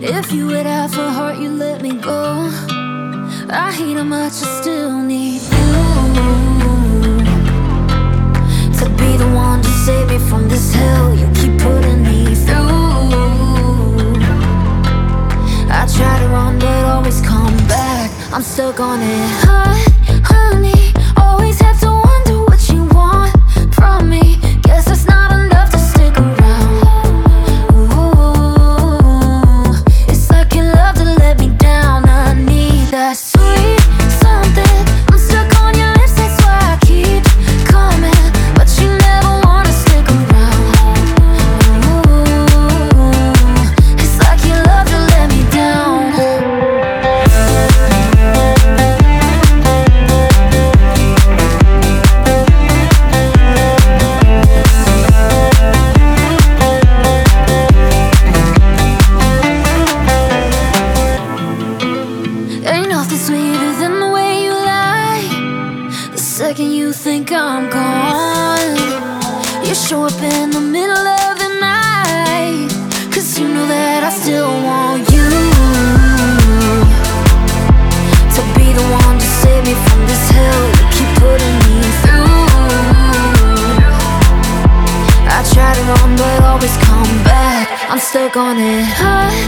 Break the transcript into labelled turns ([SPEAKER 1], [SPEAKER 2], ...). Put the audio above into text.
[SPEAKER 1] If you would have a heart, you let me go. I hate how much I still need you to be the one to save me from this hell you keep putting me through. I try to run but always come back. I'm stuck on it. Honey, always have to wonder what you want from me. Guess that's not enough to stick around. Ooh, it's like you love to let me down. I need that sweet something. I'm stuck on your lips, that's why I keep coming, but you never wanna stick around. Ooh, it's like you love to let me down. Ain't nothing sweeter than the way you lie. The second you think I'm gone, you show up in the middle of the night, 'cause you know that I still want you to be the one to save me from this hell you keep putting me through. I try to run but always come back. I'm stuck on it.